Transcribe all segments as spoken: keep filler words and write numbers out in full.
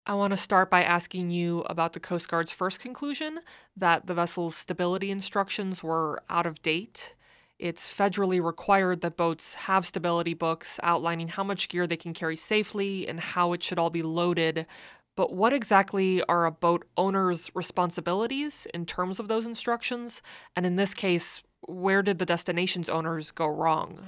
I want to start by asking you about the Coast Guard's first conclusion that the vessel's stability instructions were out of date. It's federally required that boats have stability books outlining how much gear they can carry safely and how it should all be loaded. But what exactly are a boat owner's responsibilities in terms of those instructions? And in this case, where did the destination's owners go wrong?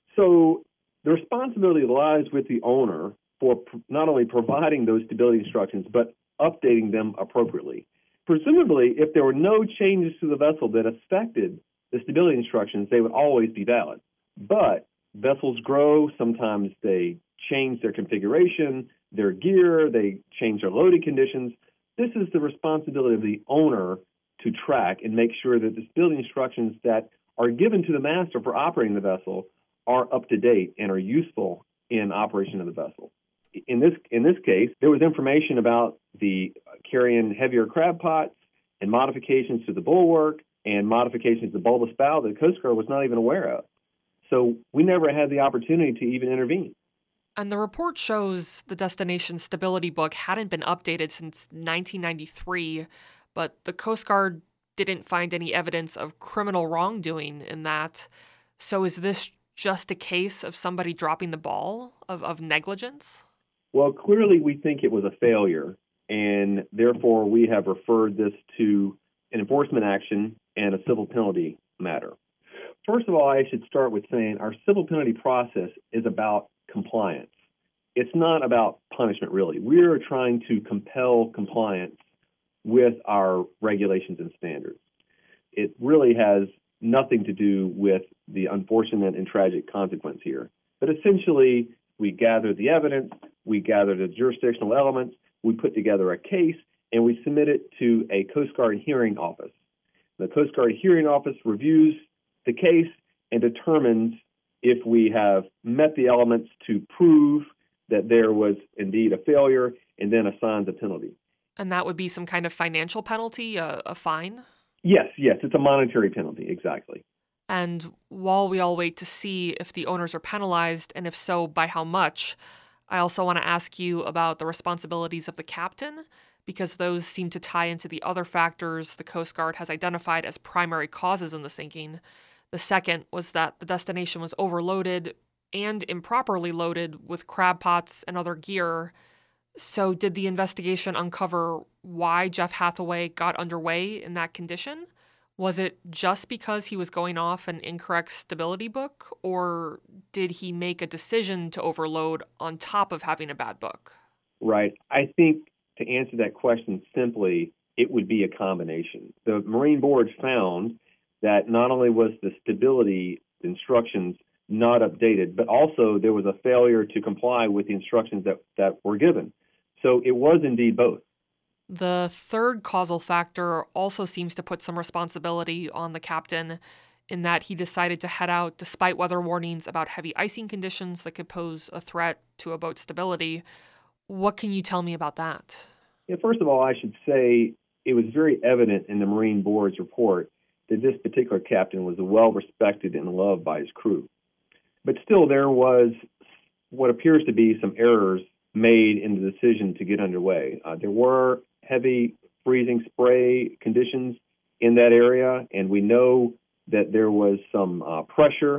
So the responsibility lies with the owner for pr- not only providing those stability instructions, but updating them appropriately. Presumably, if there were no changes to the vessel that affected the stability instructions, they would always be valid. But vessels grow, sometimes they change their configuration, their gear, they change their loading conditions. This is the responsibility of the owner to track and make sure that the stability instructions that are given to the master for operating the vessel are up to date and are useful in operation of the vessel. In this in this case, there was information about the carrying heavier crab pots and modifications to the bulwark and modifications to the bulbous bow that the Coast Guard was not even aware of. So we never had the opportunity to even intervene. And the report shows the destination stability book hadn't been updated since nineteen ninety-three, but the Coast Guard didn't find any evidence of criminal wrongdoing in that. So is this just a case of somebody dropping the ball, of, of negligence? Well, clearly we think it was a failure, and therefore we have referred this to an enforcement action and a civil penalty matter. First of all, I should start with saying our civil penalty process is about compliance. It's not about punishment, really. We're trying to compel compliance with our regulations and standards. It really has nothing to do with the unfortunate and tragic consequence here. But essentially, we gather the evidence, we gather the jurisdictional elements, we put together a case, and we submit it to a Coast Guard hearing office. The Coast Guard hearing office reviews the case and determines if we have met the elements to prove that there was indeed a failure, and then assigns a penalty. And that would be some kind of financial penalty, a, a fine? Yes, yes, it's a monetary penalty, exactly. And while we all wait to see if the owners are penalized, and if so, by how much, I also want to ask you about the responsibilities of the captain, because those seem to tie into the other factors the Coast Guard has identified as primary causes in the sinking. The second was that the destination was overloaded and improperly loaded with crab pots and other gear. So did the investigation uncover why Jeff Hathaway got underway in that condition? Was it just because he was going off an incorrect stability book, or did he make a decision to overload on top of having a bad book? Right. I think to answer that question simply, it would be a combination. The Marine Board found that not only was the stability instructions not updated, but also there was a failure to comply with the instructions that, that were given. So it was indeed both. The third causal factor also seems to put some responsibility on the captain in that he decided to head out despite weather warnings about heavy icing conditions that could pose a threat to a boat's stability. What can you tell me about that? Yeah, first of all, I should say it was very evident in the Marine Board's report that this particular captain was well respected and loved by his crew. But still, there was what appears to be some errors made in the decision to get underway. Uh, there were heavy freezing spray conditions in that area, and we know that there was some uh, pressure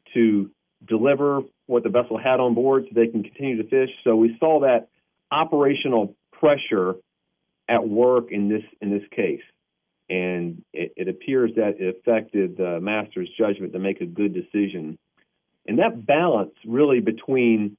to deliver what the vessel had on board so they can continue to fish. So we saw that operational pressure at work in this in this case, and it, it appears that it affected the master's judgment to make a good decision. And that balance really between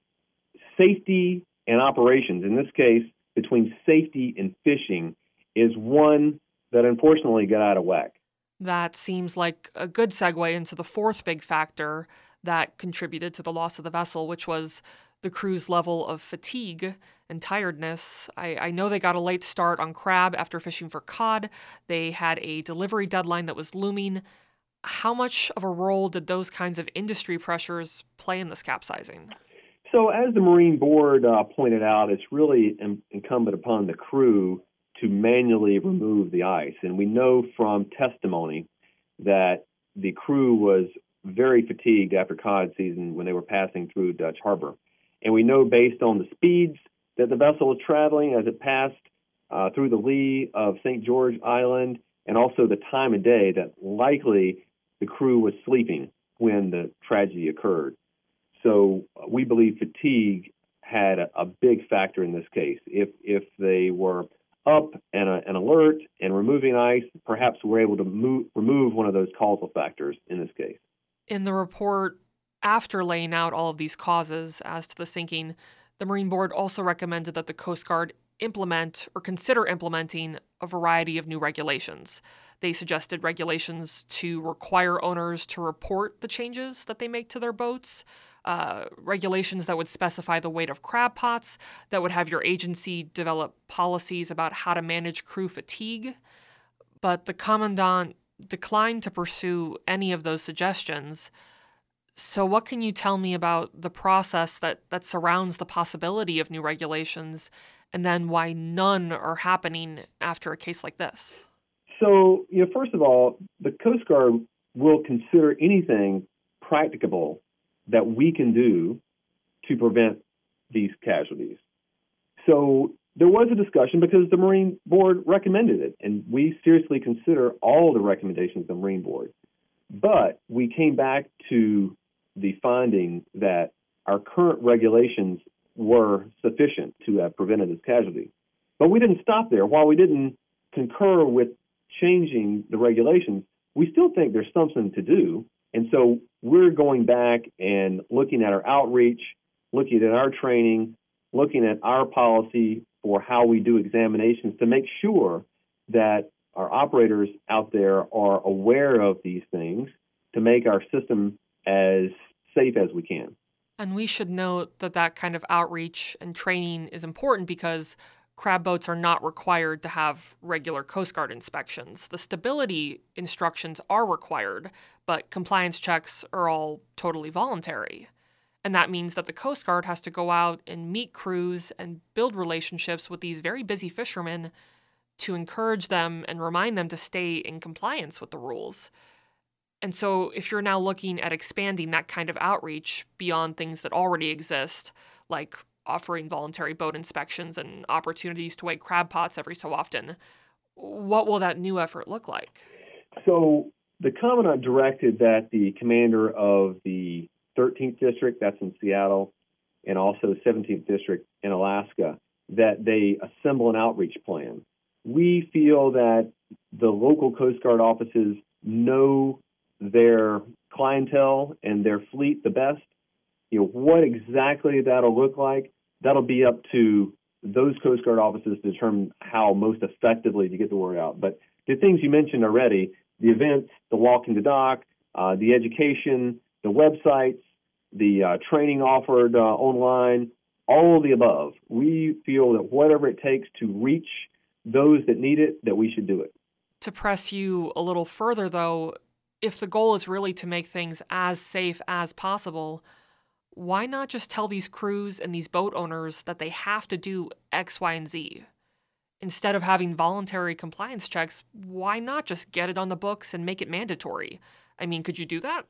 safety and operations, in this case, between safety and fishing, is one that unfortunately got out of whack. That seems like a good segue into the fourth big factor that contributed to the loss of the vessel, which was the crew's level of fatigue and tiredness. I, I know they got a late start on crab after fishing for cod. They had a delivery deadline that was looming. How much of a role did those kinds of industry pressures play in this capsizing? So as the Marine Board uh, pointed out, it's really in- incumbent upon the crew to manually remove the ice. And we know from testimony that the crew was very fatigued after cod season when they were passing through Dutch Harbor. And we know based on the speeds that the vessel was traveling as it passed uh, through the lee of Saint George Island, and also the time of day that likely the crew was sleeping when the tragedy occurred. So uh, we believe fatigue had a, a big factor in this case. If if they were up and, uh, and alert and removing ice, perhaps we're able to move, remove one of those causal factors in this case. In the report, after laying out all of these causes as to the sinking, the Marine Board also recommended that the Coast Guard implement or consider implementing a variety of new regulations. They suggested regulations to require owners to report the changes that they make to their boats, uh, regulations that would specify the weight of crab pots, that would have your agency develop policies about how to manage crew fatigue. But the Commandant declined to pursue any of those suggestions. So what can you tell me about the process that, that surrounds the possibility of new regulations, and then why none are happening after a case like this? So, you know, first of all, the Coast Guard will consider anything practicable that we can do to prevent these casualties. So there was a discussion because the Marine Board recommended it, and we seriously consider all the recommendations of the Marine Board. But we came back to the finding that our current regulations were sufficient to have prevented this casualty. But we didn't stop there. While we didn't concur with changing the regulations, we still think there's something to do. And so we're going back and looking at our outreach, looking at our training, looking at our policy for how we do examinations to make sure that our operators out there are aware of these things to make our system as safe as we can. And we should note that that kind of outreach and training is important because crab boats are not required to have regular Coast Guard inspections. The stability instructions are required, but compliance checks are all totally voluntary. And that means that the Coast Guard has to go out and meet crews and build relationships with these very busy fishermen to encourage them and remind them to stay in compliance with the rules. And so if you're now looking at expanding that kind of outreach beyond things that already exist, like offering voluntary boat inspections and opportunities to weigh crab pots every so often, what will that new effort look like? So the Commandant directed that the commander of the thirteenth District, that's in Seattle, and also seventeenth District in Alaska, that they assemble an outreach plan. We feel that the local Coast Guard offices know their clientele and their fleet the best. You know, what exactly that'll look like, that'll be up to those Coast Guard offices to determine how most effectively to get the word out. But the things you mentioned already, the events, the walking the dock, uh, the education, the websites, the uh, training offered uh, online, all of the above, we feel that whatever it takes to reach those that need it, that we should do it. To press you a little further, though, if the goal is really to make things as safe as possible, why not just tell these crews and these boat owners that they have to do X, Y, and Z? Instead of having voluntary compliance checks, why not just get it on the books and make it mandatory? I mean, could you do that?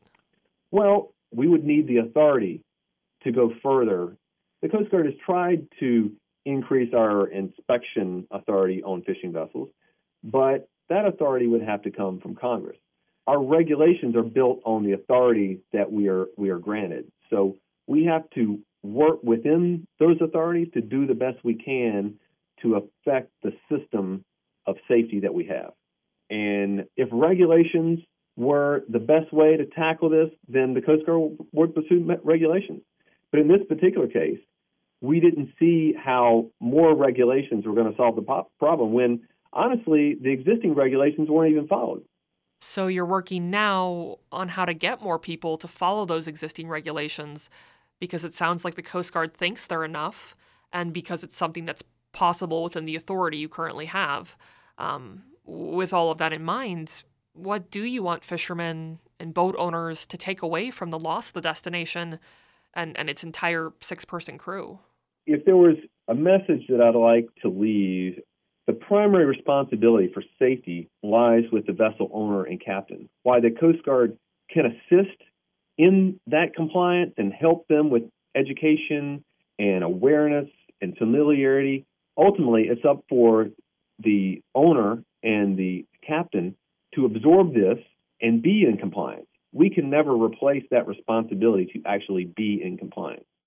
Well, we would need the authority to go further. The Coast Guard has tried to increase our inspection authority on fishing vessels, but that authority would have to come from Congress. Our regulations are built on the authority that we are we are granted. So we have to work within those authorities to do the best we can to affect the system of safety that we have. And if regulations were the best way to tackle this, then the Coast Guard would pursue regulations. But in this particular case, we didn't see how more regulations were going to solve the problem when, honestly, the existing regulations weren't even followed. So you're working now on how to get more people to follow those existing regulations because it sounds like the Coast Guard thinks they're enough and because it's something that's possible within the authority you currently have. Um, with all of that in mind, what do you want fishermen and boat owners to take away from the loss of the destination and, and its entire six-person crew? If there was a message that I'd like to leave, the primary responsibility for safety lies with the vessel owner and captain. While the Coast Guard can assist in that compliance and help them with education and awareness and familiarity. Ultimately, it's up for the owner and the captain to absorb this and be in compliance. We can never replace that responsibility to actually be in compliance.